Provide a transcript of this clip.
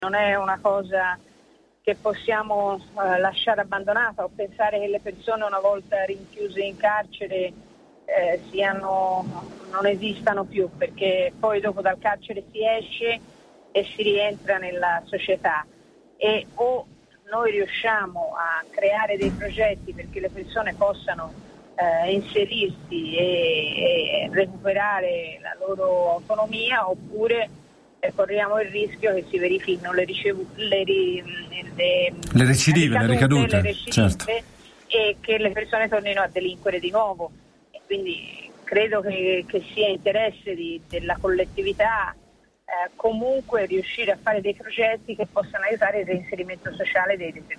Non è una cosa che possiamo lasciare abbandonata o pensare che le persone una volta rinchiuse in carcere non esistano più, perché poi dopo dal carcere si esce e si rientra nella società, e o noi riusciamo a creare dei progetti perché le persone possano inserirsi e recuperare la loro autonomia, oppure corriamo il rischio che si verifichino le ricadute, certo. E che le persone tornino a delinquere di nuovo. E quindi credo che sia interesse della collettività comunque riuscire a fare dei progetti che possano aiutare il reinserimento sociale dei detenuti.